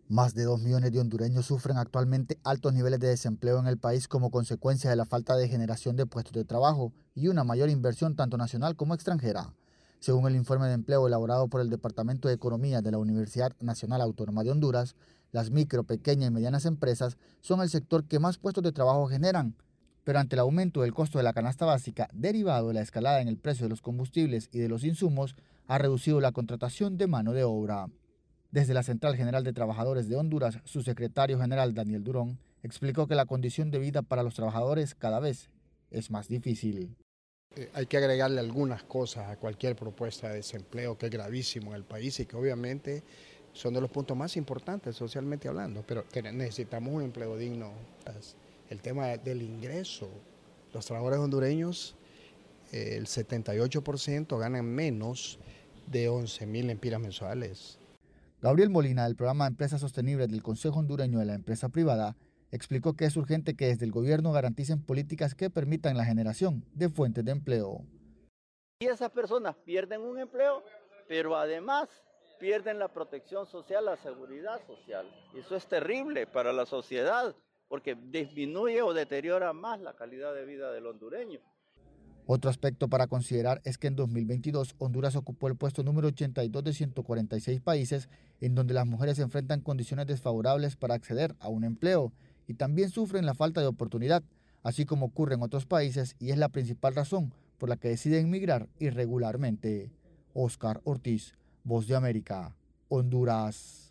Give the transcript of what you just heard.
Más de 2 millones de hondureños sufren actualmente altos niveles de desempleo en el país como consecuencia de la falta de generación de puestos de trabajo y una mayor inversión tanto nacional como extranjera. Según el informe de empleo elaborado por el Departamento de Economía de la Universidad Nacional Autónoma de Honduras, las micro, pequeñas y medianas empresas son el sector que más puestos de trabajo generan. Pero ante el aumento del costo de la canasta básica derivado de la escalada en el precio de los combustibles y de los insumos, ha reducido la contratación de mano de obra. Desde la Central General de Trabajadores de Honduras, su secretario general Daniel Durón explicó que la condición de vida para los trabajadores cada vez es más difícil. Hay que agregarle algunas cosas a cualquier propuesta de desempleo que es gravísimo en el país y que obviamente son de los puntos más importantes socialmente hablando, pero que necesitamos un empleo digno. El tema del ingreso, los trabajadores hondureños, el 78% ganan menos de 11.000 lempiras mensuales. Gabriel Molina, del programa Empresas Sostenibles del Consejo Hondureño de la Empresa Privada, explicó que es urgente que desde el gobierno garanticen políticas que permitan la generación de fuentes de empleo. Y esas personas pierden un empleo, pero además pierden la protección social, la seguridad social. Eso es terrible para la sociedad, porque disminuye o deteriora más la calidad de vida del hondureño. Otro aspecto para considerar es que en 2022 Honduras ocupó el puesto número 82 de 146 países en donde las mujeres enfrentan condiciones desfavorables para acceder a un empleo y también sufren la falta de oportunidad, así como ocurre en otros países y es la principal razón por la que deciden migrar irregularmente. Oscar Ortiz, Voz de América, Honduras.